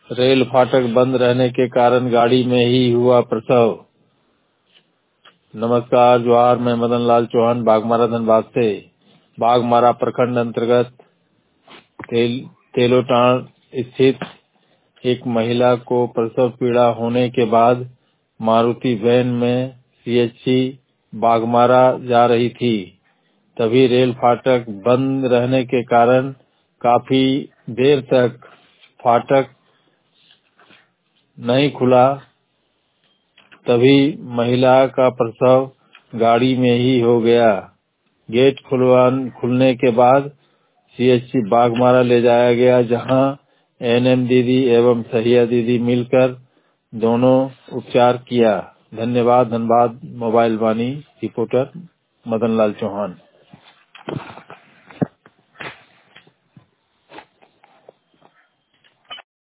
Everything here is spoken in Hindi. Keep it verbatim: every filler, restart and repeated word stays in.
रेल फाटक बंद रहने के कारण गाड़ी में ही हुआ प्रसव। नमस्कार, जोहार। मैं मदन लाल चौहान बाघमारा धनबाद से। बाघमारा प्रखंड अंतर्गत तेल, तेलोटाण स्थित एक महिला को प्रसव पीड़ा होने के बाद मारुति वैन में सीएचसी बाघमारा जा रही थी। तभी रेल फाटक बंद रहने के कारण काफी देर तक फाटक नहीं खुला। तभी महिला का प्रसव गाड़ी में ही हो गया। गेट खुलवान खुलने के बाद सीएचसी बाघमारा ले जाया गया, जहां एएनएम दीदी एवं सहिया दीदी मिलकर दोनों उपचार किया। धन्यवाद। Dhanbad mobile Vani reporter Madan Lal Chauhan.